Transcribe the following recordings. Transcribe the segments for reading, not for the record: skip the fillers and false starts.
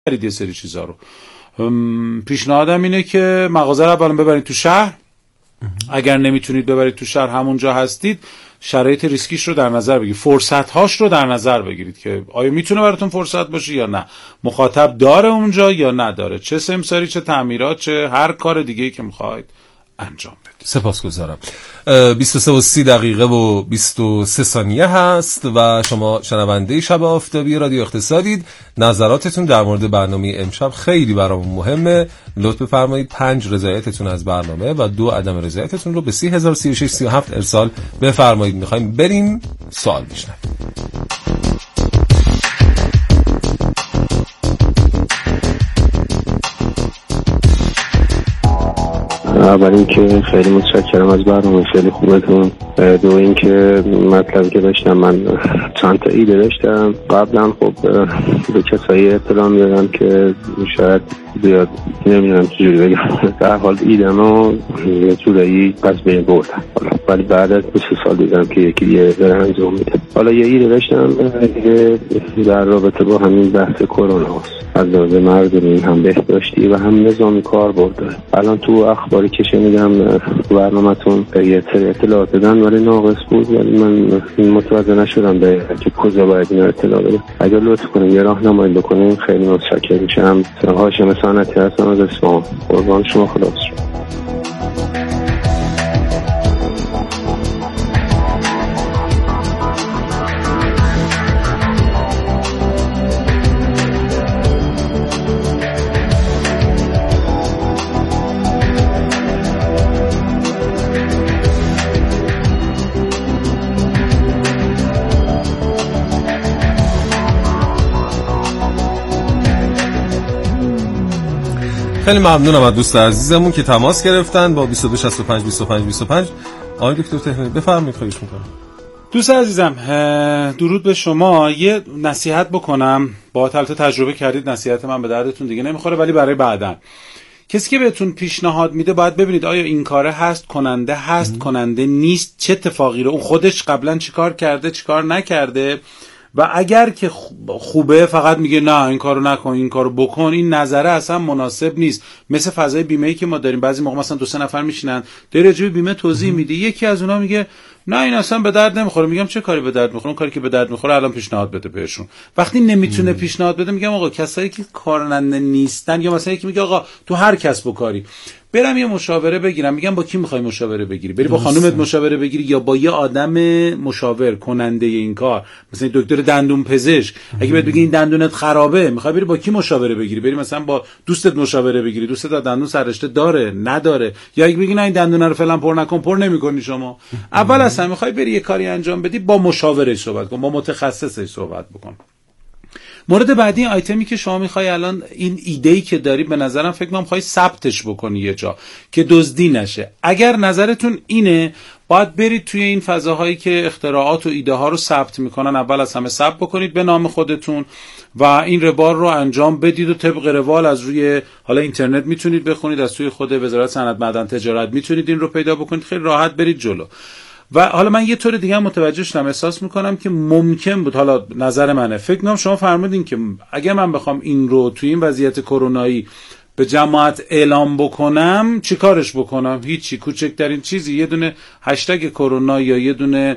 یه سری چیزا رو. پیشنهادم اینه که مغازه رو اولا ببرید تو شهر، اگر نمیتونید ببرید تو شهر همونجا هستید شرایط ریسکیش رو در نظر بگیرید، فرصت‌هاش رو در نظر بگیرید که آیا میتونه براتون فرصت باشه یا نه، مخاطب داره اونجا یا نداره، چه سمساری چه تعمیرات چه هر کار دیگه‌ای که میخواید انجام بدید. سپاسگزارم. 23:30:23 هست و شما شنونده شب آفتابی رادیو اقتصادید. نظراتتون در مورد برنامه امشب خیلی برامون مهمه. لطف بفرمایید 5 رضایتتون از برنامه و 2 عدم رضایتتون رو به 303637 ارسال بفرمایید. میخوایم بریم سوال بشنویم. اول اینکه خیلی متشکرم از برنامه خیلی خوبتون. دو اینکه مطلبی که داشتم، من چند تا ایده داشتم قبلا، خب به کسایی اطلاع میدادم که شاید زیاد نمیدونم چجوری بگم، در حال ایده‌مو یه جورایی پس بین بردم، ولی بعد از 2 سال دیدم که یکی دیگه داره انجام میده. حالا یه ایده داشتم در رابطه با همین بحث کرونا هست، از لحاظ مردمی هم بهداشتی و هم نظامی کار برده. الان تو اخباری که شنیدم برنامه‌تون یه سری اطلاعات دادن ولی ناقص بود، ولی من متوجه نشدم دقیقاً که کجا باید این اطلاع بدم. اگر لطف کنین یه راهنمایی بکنین خیلی متشکرم میشم. هاشم صنعتی هستم از اصفهان. قربان شما، خداحافظ. خیلی ممنونم از دوست عزیزمون که تماس گرفتن با 2265 آقای دکتر تهرانی. بفرمایید. خواهش میکنم. دوست عزیزم درود به شما. یه نصیحت بکنم، با تجربه کردید نصیحت من به دردتون دیگه نمیخوره، ولی برای بعدن کسی که بهتون پیشنهاد میده باید ببینید آیا این کاره هست، کننده هست، کننده نیست، چه اتفاقی رو اون خودش قبلا چیکار کرده چیکار نکرده، و اگر که خوبه فقط میگه نه این کارو نکن این کارو بکن، این نظره اصلا مناسب نیست. مثل فضای بیمه‌ای که ما داریم، بعضی موقع مثلا 2-3 نفر میشینن داره راجع به بیمه توضیح میده، یکی از اونها میگه نه این اصلا به درد نمیخوره. میگم چه کاری به درد میخوره؟ اون کاری که به درد میخوره الان پیشنهاد بده بهشون. وقتی نمیتونه پیشنهاد بده میگم آقا کسایی که کارنده نیستن، یا مثلا یکی میگه آقا تو هر کسب و کاری برم یه مشاوره بگیرم، میگم با کی میخوای مشاوره بگیری؟ بری با خانومت مشاوره بگیری یا با یه آدم مشاور کننده این کار، مثلا دکتر دندون پزشک؟ اگه بهت بگی این دندونت خرابه میخوای بری با کی مشاوره بگیری؟ بری مثلا با دوستت مشاوره بگیری، دوستت دندون سررشته داره نداره، یا اگه بگی نه این دندون رو فعلا پر نکن، پر نمیکنی شما. اول اصلا میخوای بری یه کاری انجام بدی با مشاورش صحبت کن، با متخصصش صحبت بکن. مورد بعدی آیتمی که شما میخوای الان، این ایده‌ای که داری به نظرم فکر کنم میخوای ثبتش بکنی یه جا که دزدی نشه. اگر نظرتون اینه باید برید توی این فضاهایی که اختراعات و ایده ها رو ثبت میکنن، اول از همه ثبت بکنید به نام خودتون و این روال رو انجام بدید و طبق روال از روی حالا اینترنت میتونید بخونید، از توی خود وزارت صنعت معدن تجارت میتونید این رو پیدا بکنید، خیلی راحت برید جلو. و حالا من یه طور دیگه هم متوجه شدم، احساس میکنم که ممکن بود، حالا نظر منه، فکر کنم شما فرمودین که اگه من بخوام این رو توی این وضعیت کرونایی به جماعت اعلام بکنم چیکارش بکنم؟ هیچی، کوچکترین چیزی یه دونه هشتگ کرونا یا یه دونه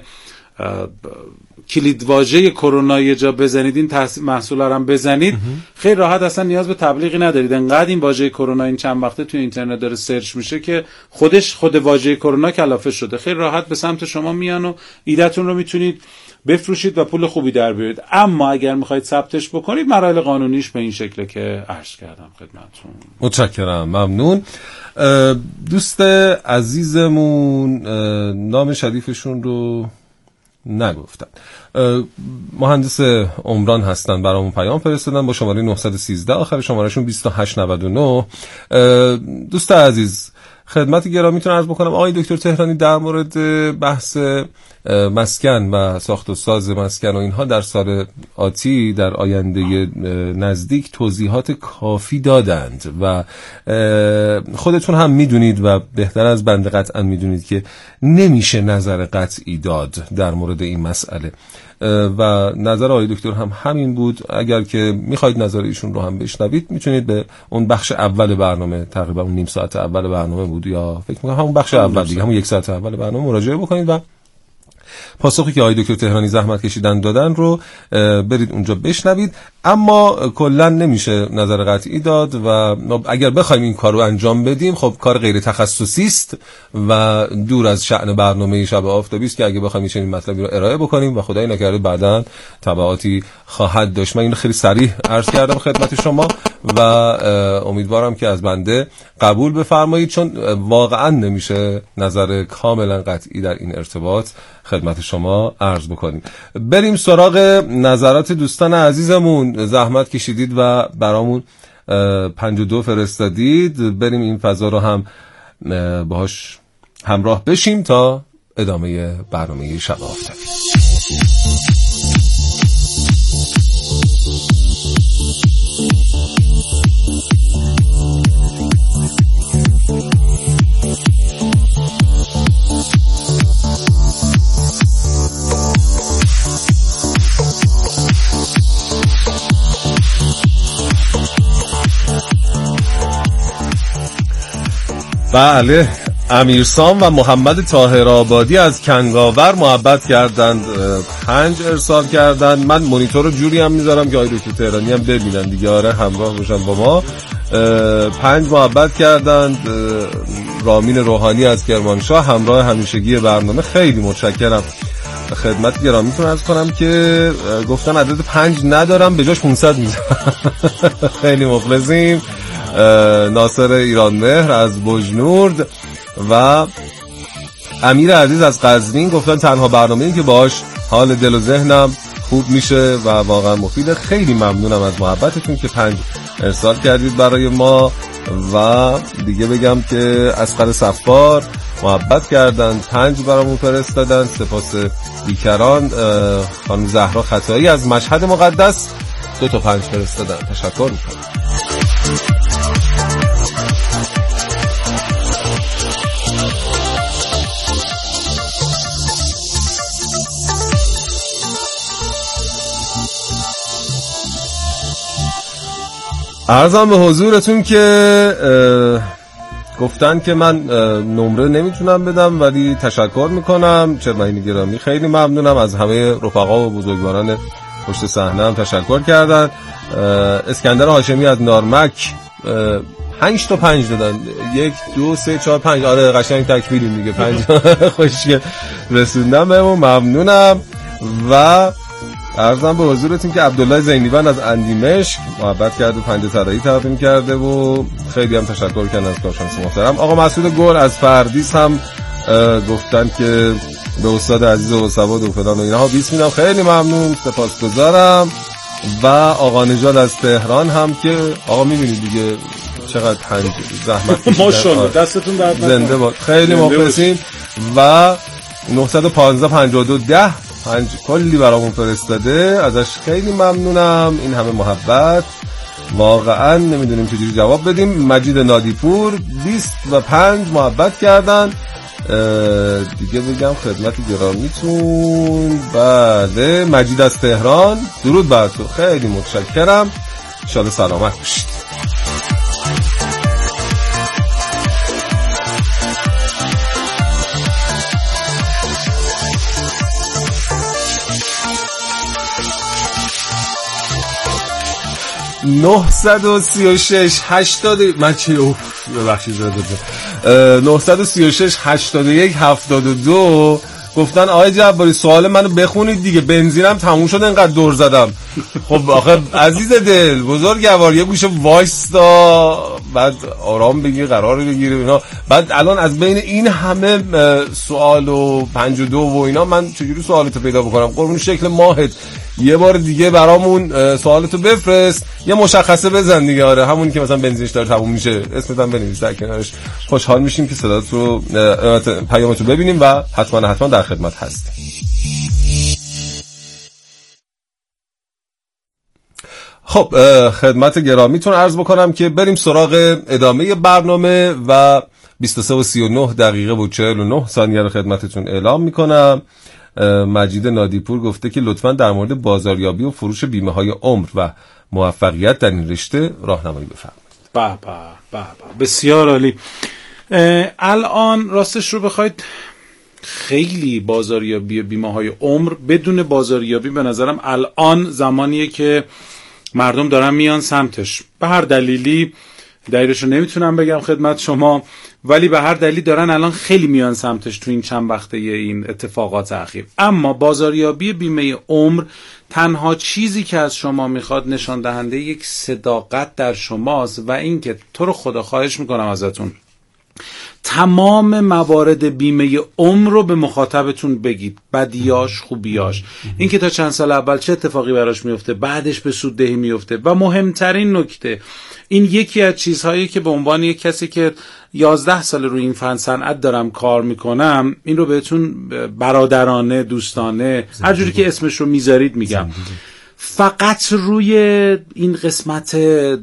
کلیدواژه کرونا یه جا بزنید، این محصولا رو هم بزنید، خیلی راحت، اصلا نیاز به تبلیغی ندارید. انقدر این واژه کرونا این چند وقته توی اینترنت داره سرچ میشه که خود واژه کرونا کلافه شده، خیلی راحت به سمت شما میان و ایده‌تون رو میتونید بفروشید و پول خوبی در بیارید. اما اگر میخواید ثبتش بکنید مراحل قانونیش به این شکله که عرض کردم خدمتتون. متشکرم، ممنون. دوست عزیزمون نام شریفشون رو نگفتن، مهندس عمران هستن، برامون پیام فرستادن با شماره 913 آخر شمارهشون 2899. دوست عزیز خدمت گرامیتون عرض بکنم آقای دکتر تهرانی در مورد بحث مسکن و ساخت و ساز مسکن و اینها در سال آتی در آینده نزدیک توضیحات کافی دادند و خودتون هم میدونید و بهتر از بنده قطعا میدونید که نمیشه نظر قطعی داد در مورد این مسئله. و نظر آقای دکتر هم همین بود. اگر که میخواید نظر ایشون رو هم بشنوید میتونید به اون بخش اول برنامه، تقریبا اون نیم ساعت اول برنامه بود یا فکر میکنم همون بخش اول دیگه، همون یک ساعت اول برنامه مراجعه بکنید و پاسخی که آقای دکتر تهرانی زحمت کشیدن دادن رو برید اونجا بشنوید. اما کلا نمیشه نظر قطعی داد و اگر بخوایم این کار رو انجام بدیم خب کار غیر تخصصی است و دور از شأن برنامه شب آفتابی است که اگه بخوایم چنین مطلبی رو ارائه بکنیم و خدای نکرده بعداً تبعاتی خواهد داشت. من اینو خیلی صریح عرض کردم خدمت شما و امیدوارم که از بنده قبول بفرمایید، چون واقعا نمیشه نظر کاملا قطعی در این ارتباط خدمت شما عرض بکنیم. بریم سراغ نظرات دوستان عزیزمون. زحمت کشیدید و برامون 52 فرستادید. بریم این فضا رو هم باهاش همراه بشیم تا ادامه برنامه شب آفتابی. بله، امیرسام و محمد طاهرآبادی از کنگاور محبت کردند، 5 ارسال کردند. من مونیتور رو جوری هم میذارم که آقای دکتر تهرانی هم ببینن دیگه، آره همراه باشن با ما. 5 محبت کردند. رامین روحانی از کرمانشاه همراه همیشگی برنامه، خیلی متشکرم. خدمت گرامیتون عرض کنم که گفتن عدد 5 ندارم، به جاش 500 میذارم. خیلی مخلصیم. ناصر ایرانمهر از بجنورد و امیر عزیز از قزوین گفتن تنها برنامه‌ای که باهاش حال دل و ذهنم خوب میشه و واقعا مفیده. خیلی ممنونم از محبتتون که 5 ارسال کردید برای ما. و دیگه بگم که اصغر صفار محبت کردن، 5 برامون فرستادن. سپاس بیکران. خانم زهرا خطایی از مشهد مقدس 2 تا 5 فرستادن، تشکر میکنم. عرضم به حضورتون که گفتن که من نمره نمیتونم بدم ولی تشکر میکنم. چرمهین گرامی خیلی ممنونم. از همه رفقا و بزرگواران پشت صحنه هم تشکر کردن. اسکندر هاشمی از نارمک 5 تا 5 دادن. 1 2 3 4 5. آره قشنگ تکمیلیم دیگه. 5 خوشگل رسوندم بهمون، ممنونم. و عرضم به حضورتون که عبدالله زینیبان از اندیمشق محبت کرده، 5 طلایی تقدیم کرده و خیلی هم تشکر کردن از کارشناس محترم. آقا مسعود گل از فردیس هم گفتن که به استاد عزیز و سواد و فلان و اینها 20 میدم، خیلی ممنون، سپاسگزارم. و آقا نژاد از تهران هم که آقا میبینید دیگه چقدر زحمت ماشاءالله دستتون درد نکنه، زنده باد، خیلی مخلصیم. و 915 52 10 5 کلی برامون فرستاده، ازش خیلی ممنونم. این همه محبت واقعا نمیدونیم چجوری جواب بدیم. مجید نادیپور 25 محبت کردن. دیگه بگم خدمت گرامیتون، بله مجید از تهران درود بر تو، خیلی متشکرم، شاد سلامت باشید. من چه ببخشید 936 81 72 گفتن آقای جباری سوال منو بخونید دیگه، بنزینم تموم شد اینقدر دور زدم. خب آخه عزیز دل بزرگوار یه گوشه وایستا، بعد آرام بگیر، قرار بگیری اینا. بعد الان از بین این همه سوال و 52 و اینا من چجوری سوالتو پیدا بکنم؟ قربون شکل ماهت یه بار دیگه برامون سوالتو بفرست، یه مشخصه بزن دیگه. آره همون که مثلا بنزینش داره تموم میشه اسمت هم بنویس در کنارش. خوشحال میشیم که صدات رو پیامتو ببینیم و حتما در خدمت هستیم. خب خدمت گرامیتون عرض بکنم که بریم سراغ ادامه برنامه و 23 و 39 دقیقه و 49 ثانیه رو خدمتتون اعلام میکنم. مجید نادیپور گفته که لطفاً در مورد بازاریابی و فروش بیمه های عمر و موفقیت در این رشته راهنمایی بفرمایید. بسیار عالی. الان راستش رو بخواید خیلی بازاریابی بیمه های عمر بدون بازاریابی به نظرم الان زمانیه که مردم دارن میان سمتش. به هر دلیلی دلیلش رو نمیتونم بگم خدمت شما، ولی به هر دلیلی دارن الان خیلی میان سمتش تو این چند وقته این اتفاقات اخیر. اما بازاریابی بیمه عمر تنها چیزی که از شما میخواد نشان دهنده یک صداقت در شماست و اینکه تو رو خدا خواهش میکنم ازتون تمام موارد بیمه عمر رو به مخاطبتون بگید، بدیاش خوبیاش، اینکه تا چند سال اول چه اتفاقی براش میفته، بعدش به سوددهی میفته و مهمترین نکته این یکی از چیزهایی که به عنوان یک کسی که 11 سال روی این فن صنعت دارم کار میکنم این رو بهتون برادرانه دوستانه هر جوری که اسمش رو میذارید میگم. فقط روی این قسمت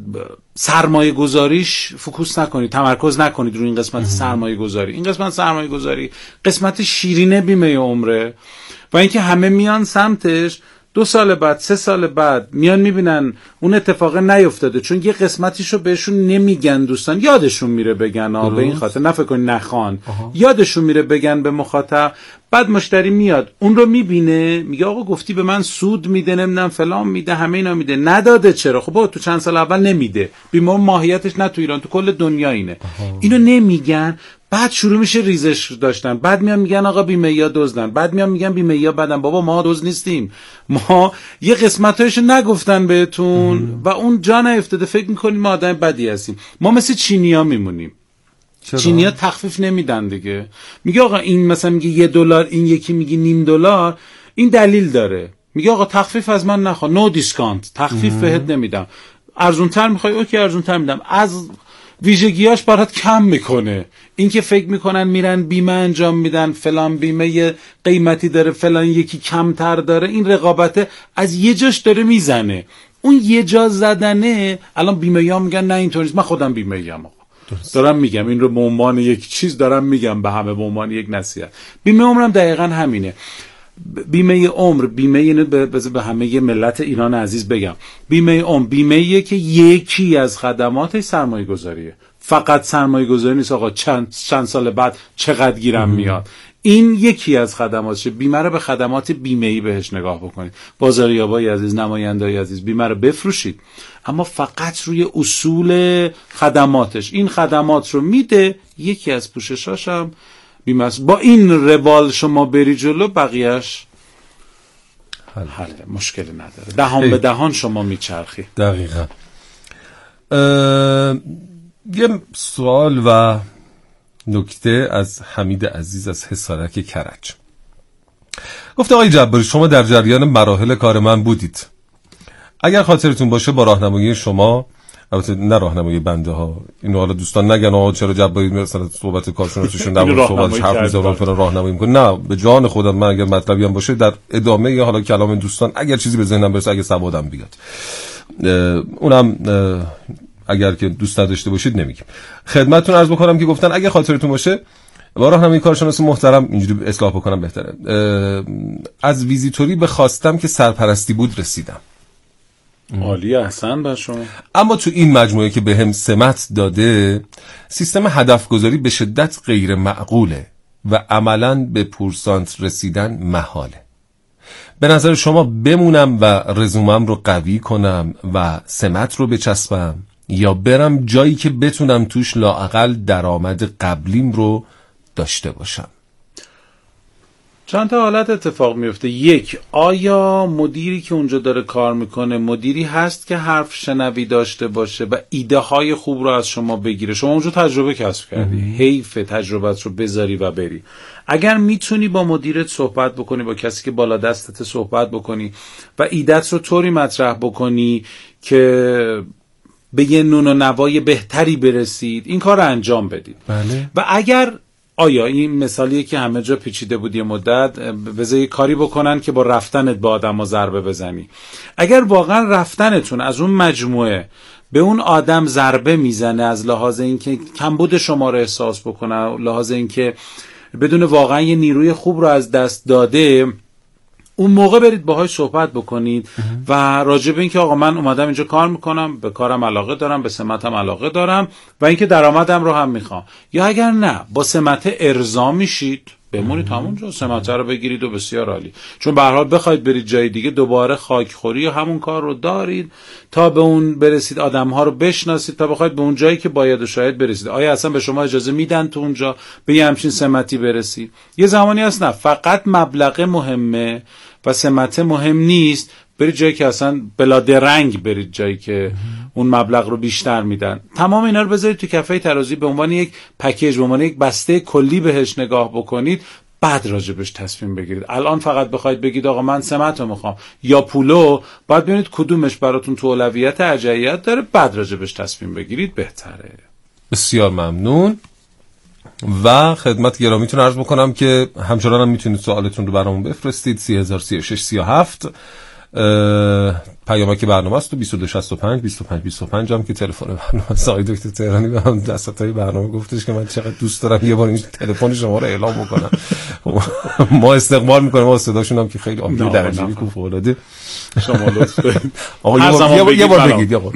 سرمایه گذاریش فوکوس نکنید، تمرکز نکنید روی این قسمت سرمایه گذاری. این قسمت سرمایه گذاری قسمت شیرینه بیمه عمره و اینکه همه میان سمتش 2 سال بعد 3 سال بعد میان میبینن اون اتفاق نیفتاده، چون یه قسمتیشو بهشون نمیگن دوستان، یادشون میره بگن به این خاطر نفکر کنید نخوان، یادشون میره بگن به مخاطب. بعد مشتری میاد اون رو میبینه میگه آقا گفتی به من سود میده نمیدونم فلان میده همه اینا میده، نداده چرا؟ خب تو چند سال اول نمیده. بیمه ماهیتش نه تو ایران تو کل دنیا اینه. اینو نمیگن، بعد شروع میشه ریزش داشتن، بعد میان میگن آقا بیمه‌ای ها دزدن، بعد میان میگن بیمه‌ای ها بدن. بابا ما دزد نیستیم، ما یه قسمتایشو نگفتن بهتون و اون جا نیفتاده، فکر میکنیم ما آدم بدی هستیم. ما مثل چینی‌ها میمونیم. چینی‌ها تخفیف نمیدن دیگه. میگه آقا این مثلا میگه $1، این یکی میگه $0.5، این دلیل داره. میگه آقا تخفیف از من نخوا، نو دیسکانت، تخفیف بهت نمیدم. ارزونتر میخوای اوکی ارزونتر میدم، از ویژگیاش برات کم میکنه. این که فکر میکنن میرن بیمه انجام میدن، فلان بیمه قیمتی داره فلان یکی کمتر داره، این رقابت از یه جاش داره میزنه. اون یه جا زدنه. الان بیمه ها میگن نه اینطوری نیست، من خودم بیمه ام آقا، دارم میگم این رو به عنوان یک چیز دارم میگم به همه، به عنوان یک نصیحت. بیمه عمرم دقیقاً همینه. بیمه عمر، بیمه اینو به همه ملت ایران عزیز بگم، بیمه عمر بیمه‌ایه که یکی از خدماتش سرمایه گذاریه. فقط سرمایه گذاری نیست آقا چند سال بعد چقدر گیرم میاد، این یکی از خدماتشه. بیمه رو به خدمات بیمه‌ای بهش نگاه بکنید. بازاریابای عزیز، نماینده‌های عزیز، بیمه رو بفروشید اما فقط روی اصول خدماتش. این خدمات رو میده، یکی از پوششاش هم بیمه است. با این روال شما بری جلو، بقیهش حل مشکلی نداره. دهان به دهان شما میچرخی. دقیقاً. یه سوال و نکته از حمید عزیز از حصارک کرج. گفته آقای جباری شما در جریان مراحل کار من بودید. اگر خاطرتون باشه با راهنمایی شما، البته نه راهنمایی بنده ها، اینو حالا دوستان نگن آقا چرا جباری مثلا صحبت کارشناسیشون در مورد صحبتش حرف میزنه تو راهنمایی میکنه. نه، به جان خودم من اگر مطلبی هم باشه در ادامه یا حالا کلام دوستان اگر چیزی به ذهنم برسه، اگه سوادم بیاد اونم اگر که دوست نداشته باشید نمیگم. خدمتتون عرض بکنم که گفتن اگه خاطرتون باشه با راهنمای کارشناس محترم، اینجوری اصلاح بکنم بهتره، از ویزیتوری به خواستم که سرپرستی بود رسیدم. عالی، احسن بر شما. اما تو این مجموعه که به هم سمت داده، سیستم هدف گذاری به شدت غیر معقوله و عملاً به پورسانت رسیدن محاله. به نظر شما بمونم و رزومم رو قوی کنم و سمت رو بچسبم، یا برم جایی که بتونم توش لااقل درآمد قبلیم رو داشته باشم؟ چند تا حالت اتفاق میفته. یک، آیا مدیری که اونجا داره کار میکنه مدیری هست که حرف شنوی داشته باشه و ایده های خوب رو از شما بگیره؟ شما اونجا تجربه کسب کردی، حیف تجربت رو بذاری و بری. اگر میتونی با مدیرت صحبت بکنی، با کسی که بالا دستت صحبت بکنی و ایدت رو طوری مطرح بکنی که به یه نون و نوای بهتری برسید، این کار رو انجام بدید. بله. و اگر آیا این مثالیه که همه جا پیچیده بود یه مدت، بذاری کاری بکنن که با رفتنت با آدم ضربه بزنی. اگر واقعا رفتنتون از اون مجموعه به اون آدم ضربه میزنه، از لحاظ اینکه کمبود شما رو احساس بکنه، لحاظ اینکه بدون واقعا یه نیروی خوب رو از دست داده، اون موقع برید باهاش صحبت بکنید و راجع به این که آقا من اومدم اینجا کار میکنم، به کارم علاقه دارم، به سمتم علاقه دارم و اینکه درآمدم رو هم میخوام. یا اگر نه با سمت ارضا میشید، بمونید همونجا، سمت رو بگیرید و بسیار عالی. چون به هر حال بخواید برید جای دیگه دوباره خاکخوری و همون کار رو دارید تا به اون برسید، آدم‌ها رو بشناسید تا بخواید به اون جایی که باید و شاید برسید. آیا اصلا به شما اجازه میدن تو اونجا به یه همچین سمتی برسید؟ یه زمانی هست نه فقط مبلغ مهمه و سمت مهم نیست، برید جایی که اصلا بلا درنگ برید جایی که اون مبلغ رو بیشتر میدن. تمام اینا رو بذارید تو کفه ترازی به عنوان یک پکیج، به عنوان یک بسته کلی بهش نگاه بکنید، بعد راجبش تصمیم بگیرید. الان فقط بخواید بگید آقا من سمت رو میخوام یا پولو، باید ببینید کدومش براتون تو اولویت ارجحیت داره، بعد راجبش تصمیم بگیرید بهتره. بسیار ممنون. و خدمت گرامیتون عرض بکنم که همچنان هم میتونید سوالتون رو برامون بفرستید. 303637 پیامک برنامه است و 2265 2525 هم که تلفن برنامه است. آقای دکتر تهرانی به هم دستای برنامه گفتش که من چقدر دوست دارم یه بار این تلفن شما رو اعلام بکنم. ما استقبال میکنیم و صداشون هم که خیلی عالی درجه بی فوق العاده. شما لطف کنید آقا یه بار بگید آقا.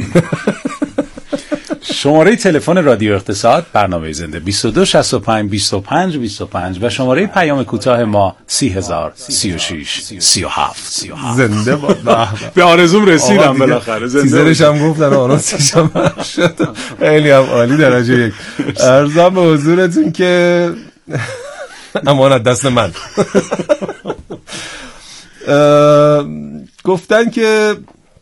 شماره تلفن رادیو اقتصاد برنامه زنده 2265 25 25 و شماره پیام کوتاه ما 30036 37 زنده باد. به آرزوم رسیدم بالاخره. تیزرش هم گفتن آنونسش هم شد. خیلی هم عالی درجه یک. عرضم به حضورتون که امانت دست من. گفتن که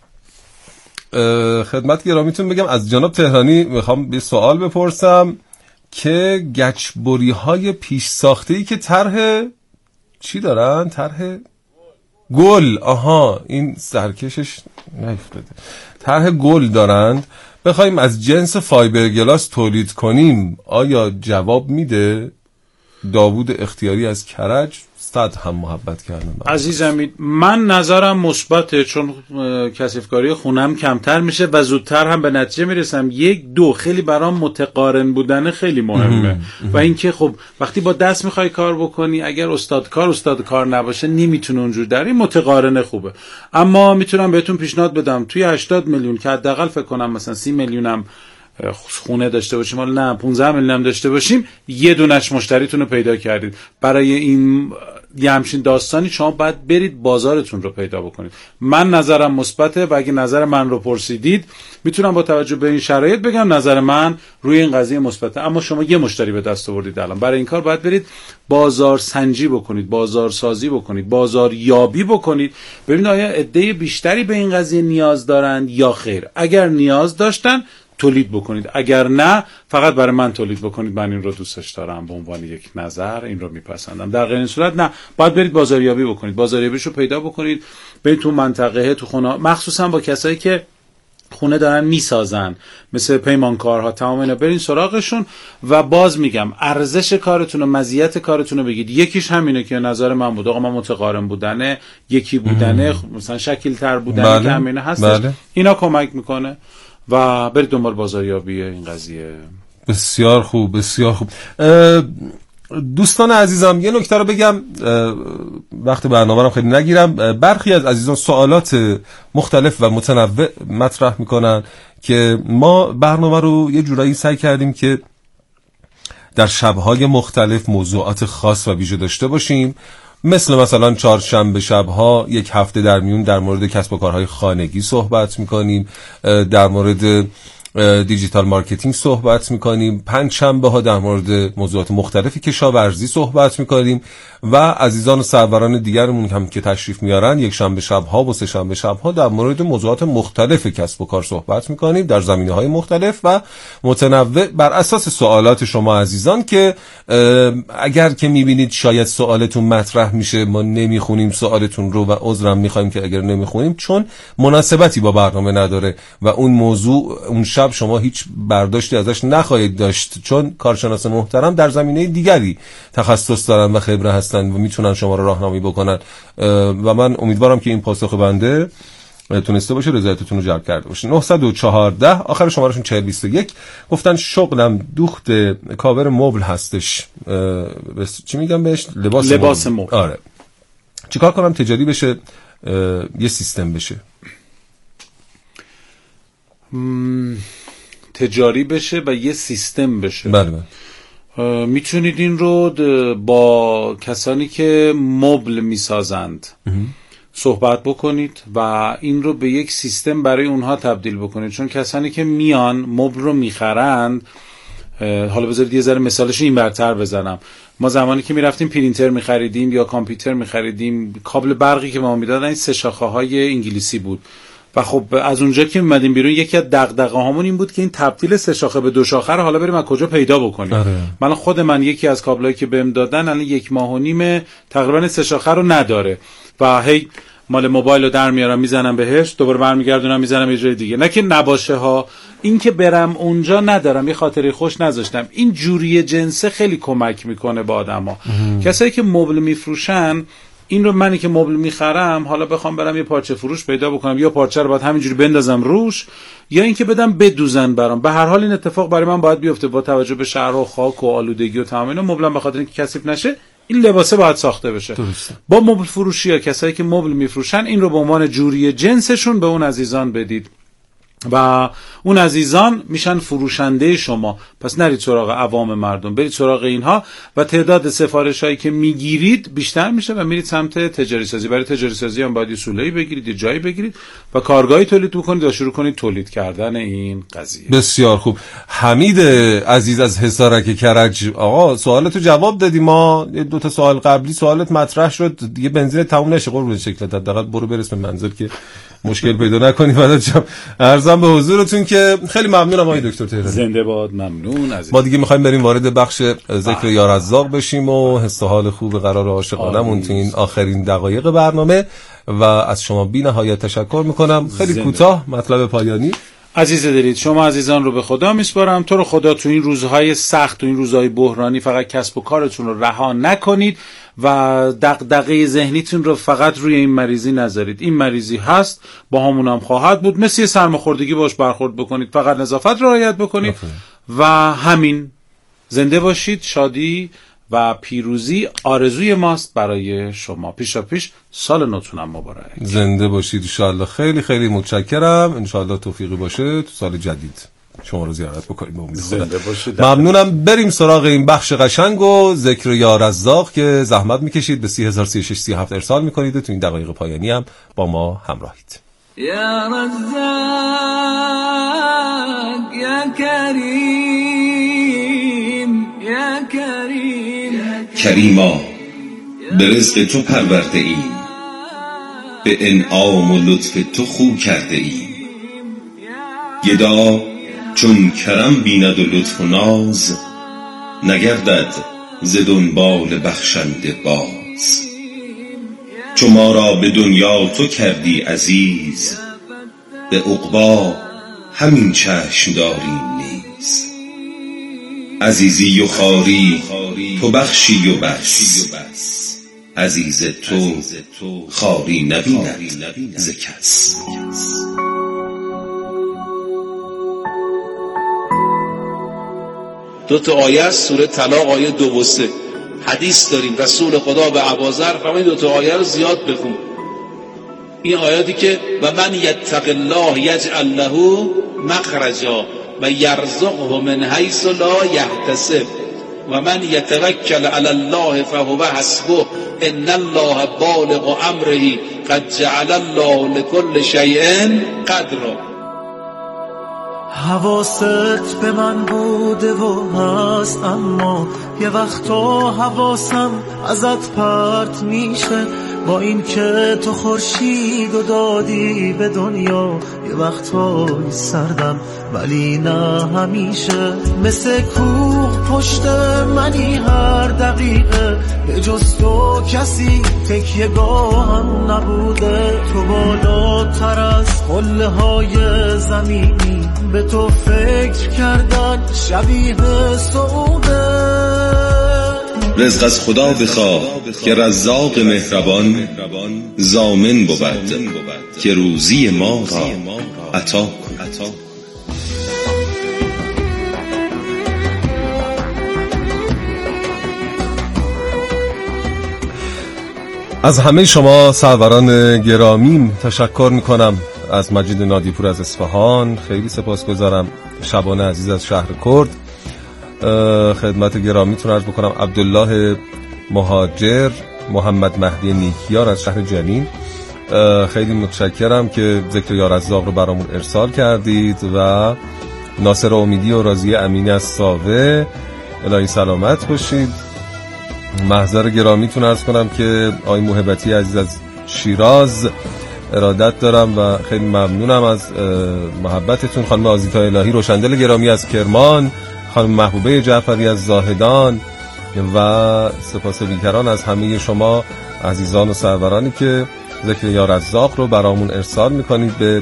خدمت گرامیتون بگم از جناب تهرانی میخوام به سوال بپرسم که گچبری های پیش ساخته‌ای که طرح چی دارن؟ طرح گل، این سرکشش نیفتاده، طرح گل دارند، بخوایم از جنس فایبرگلاس تولید کنیم آیا جواب میده؟ داوود اختیاری از کرج. صد هم محبت کردم عزیزم. من نظرم مثبته، چون کثیفکاری خونم کمتر میشه و زودتر هم به نتیجه میرسم. 1 خیلی برام متقارن بودن خیلی مهمه و اینکه خب وقتی با دست میخوای کار بکنی، اگر استاد کار نباشه نمیتونه اونجور در این متقارنه خوبه. اما میتونم بهتون پیشنهاد بدم توی 80 میلیون که حداقل فکر کنم مثلا 30 میلیونم خونه داشته باشیم، حالا نه 15 میلیون هم داشته باشیم، یه دونش مشتریتون رو پیدا کردید. برای این یه همچین داستانی شما باید برید بازارتون رو پیدا بکنید. من نظرم مثبته و اگه نظر من رو پرسیدید میتونم با توجه به این شرایط بگم نظر من روی این قضیه مثبته. اما شما یه مشتری به دست آوردید الان، برای این کار باید برید بازار سنجی بکنید، بازار سازی بکنید، بازار یابی بکنید، ببینید آیا عده بیشتری به این قضیه نیاز دارند یا خیر. اگر نیاز داشتن تولید بکنید، اگر نه فقط برای من تولید بکنید، من این رو دوستش دارم، به عنوان یک نظر این رو میپسندم. در غیر این صورت نه، باید برید بازاریابی بکنید، بازاریابیش رو پیدا بکنید، برید تو منطقه، تو خونه، مخصوصا با کسایی که خونه دارن میسازن مثل پیمانکارها، تمام اینا برین سراغشون و باز میگم ارزش کارتون و مزیت کارتون رو بگید. یکیش همینه که نظر من بود، آقا من متقارن بودنه، یکی بودنه، مثلا شکل تر بودنه که همینه هستش، اینا کمک میکنه و برید دنبال بازاریابی این قضیه. بسیار خوب، بسیار خوب. دوستان عزیزم یه نکته رو بگم، وقت برنامه رو خیلی نگیرم. برخی از عزیزان سوالات مختلف و متنوع مطرح میکنن که ما برنامه رو یه جورایی سعی کردیم که در شب‌های مختلف موضوعات خاص و ویژه داشته باشیم، مثلا چهارشنبه شب‌ها یک هفته در میون در مورد کسب و کارهای خانگی صحبت میکنیم، در مورد دیجیتال مارکتینگ صحبت میکنیم، پنجشنبه ها در مورد موضوعات مختلفی کشاورزی صحبت میکنیم و عزیزان و سروران دیگرمون هم که تشریف میارن یک شنبه شب‌ها و سه شنبه شب‌ها در مورد موضوعات مختلف کسب و کار صحبت میکنیم در زمینه‌های مختلف و متنوع بر اساس سوالات شما عزیزان که اگر که میبینید شاید سوالتون مطرح میشه ما نمیخونیم سوالتون رو و عذرم میخوایم که اگر نمیخونیم چون مناسبتی با برنامه نداره و اون موضوع اون شب شما هیچ برداشتی ازش نخواهید داشت، چون کارشناس محترم در زمینه دیگری تخصص دارن و خبره هستن و میتونن شما رو راهنمایی بکنن و من امیدوارم که این پاسخ بنده تونسته باشه رضایتتون رو جلب کرده باشه. 914 آخر شمارهشون 4021 گفتن شغلم دوخت کاور مبل هستش. چی میگم بهش؟ لباس مبل. آره. چیکار کنم تجاری بشه، یه سیستم بشه؟ تجاری بشه و یه سیستم بشه. بله. میتونید این رو با کسانی که مبل میسازند صحبت بکنید و این رو به یک سیستم برای اونها تبدیل بکنید، چون کسانی که میان مبل رو میخرند، حالا بذارید یه ذره مثالش این برتر بزنم. ما زمانی که میرفتیم پرینتر میخریدیم یا کامپیوتر میخریدیم، کابل برقی که ما میدادن این 3 شاخه های انگلیسی بود و خب از اونجا که اومدیم بیرون یکی از دغدغه هامون این بود که این تبدیل 3 شاخه به 2 شاخه رو حالا بریم از کجا پیدا بکنیم. من خود من یکی از کابلایی که بهم دادن الان 1.5 ماه تقریبا 3 شاخه رو نداره و هی مال موبایل رو در میارم میزنم بهش، دوباره برمیگردونم میزنم یه جای دیگه. نه که نباشه ها، این که برم اونجا ندارم یه خاطره خوش نذاشتم. این جوری جنسه خیلی کمک میکنه به آدما. کسایی که مبل میفروشن این رو، منی که مبل میخرم حالا بخوام برم یه پارچه فروش پیدا بکنم، یا پارچه رو باید همینجوری بندازم روش یا اینکه بدم بدوزن برام. به هر حال این اتفاق برای من باید بیفته با توجه به شهر و خاک و آلودگی و تمام اینا. مبلم به خاطر اینکه کثیف نشه این لباسه باید ساخته بشه. درسته. با مبل فروشی یا کسایی که مبل میفروشن این رو به عنوان جوری جنسشون به اون عزیزان بدید و اون عزیزان میشن فروشنده شما. پس نرید سراغ عوام مردم، برید سراغ اینها و تعداد سفارش هایی که میگیرید بیشتر میشه و میرید سمت تجاری سازی. برای تجاری سازی هم باید یه سوله‌ای بگیرید، یه جایی بگیرید و کارگاهی تولید بکنید و شروع کنید تولید کردن این قضیه. بسیار خوب. حمید عزیز از حصارک کرج، آقا سوالتو جواب دادی. ما 2 تا سوال قبلی سوالت مطرح شد دیگه، بنزین تموم نشه قربون شکلت، حداقل برو برس به منزل که مشکل پیدا نکنی. بعدش عرضم به حضورتون که خیلی ممنونم آقای دکتر تهرانی. زنده باد. ممنون عزیز. ما دیگه می‌خوایم بریم وارد بخش ذکر یا رزاق بشیم و حس و حال خوب قرار عاشقانمون تو این آخرین دقایق برنامه و از شما بی‌نهایت تشکر می‌کنم. خیلی کوتاه مطلب پایانی. عزیز دلید، شما عزیزان رو به خدا میسپارم. تو رو خدا تو این روزهای سخت، تو این روزهای بحرانی فقط کسب و کارتون رو رها نکنید و دغدغه ذهنیتون رو فقط روی این مریضی نذارید. این مریضی هست، با همون هم خواهد بود. مثل سرماخوردگی باش برخورد بکنید، فقط نظافت رعایت بکنید و همین. زنده باشید. شادی و پیروزی آرزوی ماست برای شما. پیشا پیش سال نوتونم مبارک. زنده باشید ان شاء الله. خیلی خیلی متشکرم. ان شاء الله توفیقی باشه تو سال جدید شما رو زیارت بکنیم. زنده باشید. ممنونم. بریم سراغ این بخش قشنگ و ذکر یا رزاق که زحمت میکشید به 30,036 ارسال میکنید و تو این دقایق پایانی هم با ما همراهید. یا رزاق یا کریم یا کریم، کریما به رزق تو پرورده ایم، به انعام و لطف تو خو کرده ایم. گدا چون کرم بیند و لطف و ناز، نگردد ز دنبال بخشنده باز. چو ما را به دنیا تو کردی عزیز، به عقبی همین چشم داریم نیز. عزیزی و خواری تو بخشی و بس، عزیز تو خواری نبیند ز کس. دو تا آیه از سوره طلاق، آیه 2 و 3 حدیث داریم. رسول خدا به ابوذر فرمود 2 تا آیه رو زیاد بخون. این آیاتی که و من یتق الله یجعل له مخرجا و یرزقه من حیث لا یحتسب و من یتوکل علی الله فهو حسبه ان الله بالغ امره قد جعل الله لكل شیء قدرا. حواست به من بوده و هست، اما یه وقتا حواسم ازت پرت میشه. با این که تو خورشید و دادی به دنیا، یه وقتای سردم ولی نه همیشه. مثل کوه پشت منی هر دقیقه، به جز تو کسی تکیه گاهم نبوده. تو بالاتر از قله های زمینی، به تو فکر کردن شبیه سعوده. رزق از خدا بخواه که رزاق مهربان ضامن بود که روزی ما را عطا کند. از همه شما سروران گرامی تشکر میکنم. از مجید نادیپور از اصفهان خیلی سپاسگزارم. شبانه عزیز از شهر کرد خدمت گرامیتون عرض بکنم. عبدالله مهاجر، محمد مهدی نیکیار از شهر جنین، خیلی متشکرم که ذکر یا رزاق رو برامون ارسال کردید. و ناصر امیدی و راضیه امینی از ساوه، الهی سلامت باشید. محضر گرامیتون عرض کنم که آقای محبتی عزیز از شیراز ارادت دارم و خیلی ممنونم از محبتتون. خانم آزیتا الهی روشندل گرامی از کرمان، خانم محبوبه جعفری از زاهدان و سپاس بیکران از همه شما عزیزان و سرورانی که ذکر یا رزاق رو برامون ارسال میکنید به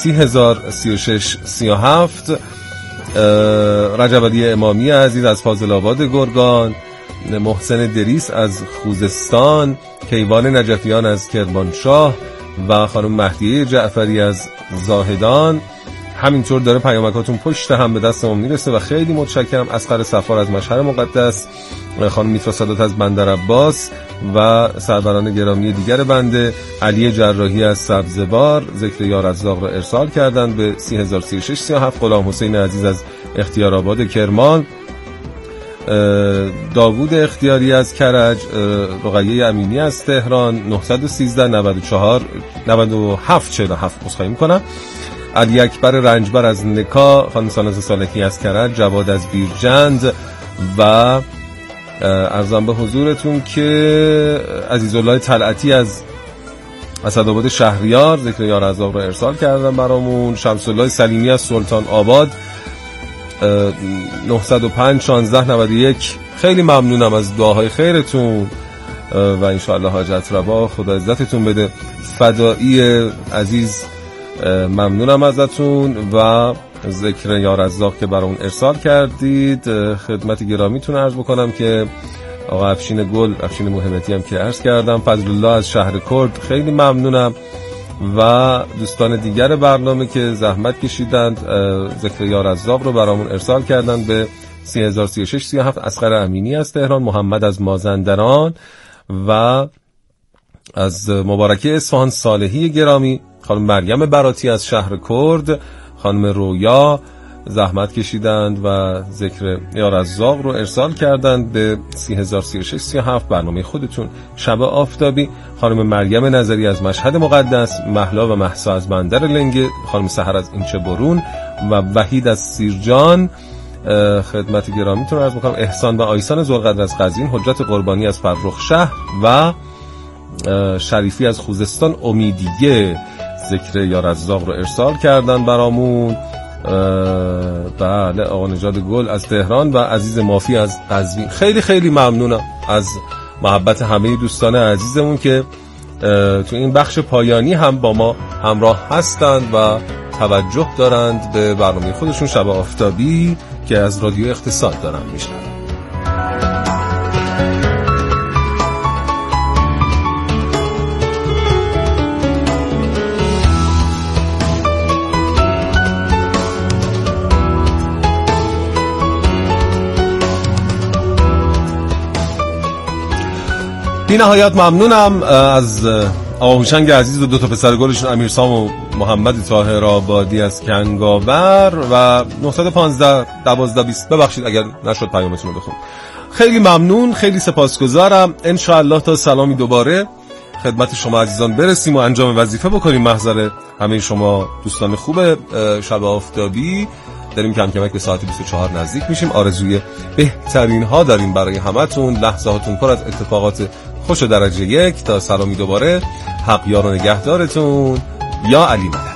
30,036,37. رجب علی امامی عزیز از فاضل آباد گرگان، محسن دریس از خوزستان، کیوان نجفیان از کرمانشاه و خانم مهدیه جعفری از زاهدان. همینطور داره پیامکاتون پشت هم به دست ما میرسه و خیلی متشکرم. اسقر صفار از مشهد مقدس، خانم میترا سادات از بندر عباس و سروران گرامی دیگر بنده. علی جراحی از سبزوار ذکر یا رزاق را ارسال کردن به 30,036,37. غلام حسین عزیز از اختیارآباد کرمان، داوود اختیاری از کرج، رقیه امینی از تهران 913 94 97 47 مصاحبه میکنم. علی اکبر رنجبر از نکا، خانم ساناز صالحی از کرج، جواد از بیرجند و ارزم به حضورتون که عزیزالله طلعتی از اسدآباد شهریار ذکر یا رزاق رو ارسال کردن برامون. شمس الله سلیمی از سلطان آباد 905 16 91. خیلی ممنونم از دعاهای خیرتون و انشاءالله حاجت روا خدا عزتتون بده. فدایی عزیز ممنونم ازتون و ذکر یا رزاق که برامون ارسال کردید. خدمت گرامیتون عرض بکنم که آقا افشین گل، افشین محمدی هم که عرض کردم، فضل الله از شهر کرد خیلی ممنونم و دوستان دیگر برنامه که زحمت کشیدند ذکر یا رزاق رو برامون ارسال کردند به 30,036,37. اسقر امینی از تهران، محمد از مازندران و از مبارکه اصفهان صالحی گرامی، خانم مریم براتی از شهر کرد، خانم رویا زحمت کشیدند و ذکر یا رزاق رو ارسال کردند به 30,036,37 برنامه خودتون شب آفتابی. خانم مریم نظری از مشهد مقدس، مهلا و مهسا از بندر لنگه، خانم سحر از اینچه برون و وحید از سیرجان خدمت گرامیتون عرض می‌کنم. احسان و آیسان ذوالقدر از قزوین، حجت قربانی از فرخ شهر و شریفی از خوزستان امیدیه ذکر یا رزاق رو ارسال کردن برامون. بله، آقا نژاد گل از تهران و عزیز مافی از قزوین. خیلی خیلی ممنونم از محبت همه دوستان عزیزمون که تو این بخش پایانی هم با ما همراه هستند و توجه دارند به برنامه خودشون شب آفتابی که از رادیو اقتصاد دارن میشنن. بی نهایت ممنونم از آقا هوشنگ عزیز و دو تا پسر گلشون امیرسام و محمد طاهر آبادی از کنگاور و 915 12 20. ببخشید اگر نشد پیامتون رو بخونم. خیلی ممنون، خیلی سپاسگزارم. ان شاء الله تا سلامی دوباره خدمت شما عزیزان برسیم و انجام وظیفه بکنیم. محضر همه شما دوستان خوب شب آفتابی داریم کم کمک به ساعت 24 نزدیک میشیم. آرزوی بهترین ها داریم برای همتون. لحظه هاتون پر از اتفاقات خوش درجه یک. تا سلامی دوباره. حق یار و نگهدارتون. یا علی.